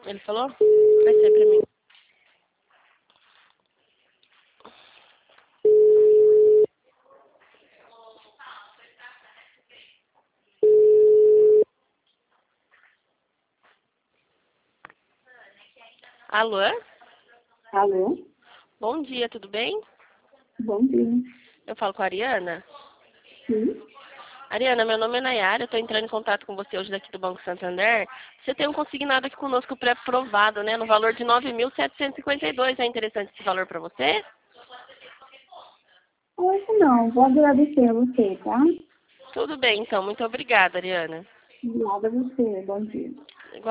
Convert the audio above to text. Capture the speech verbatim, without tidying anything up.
Ele falou? Vai ser pra mim. Alô? Alô? Bom dia, tudo bem? Bom dia. Eu falo com a Ariana. Sim? Ariana, meu nome é Nayara, eu tô entrando em contato com você hoje daqui do Banco Santander. Você tem um consignado aqui conosco pré-aprovado, né? No valor de nove mil setecentos e cinquenta e dois. É interessante esse valor pra você? Hoje não, vou agradecer a você, tá? Tudo bem, então. Muito obrigada, Ariana. Obrigada a você. Bom dia. Igual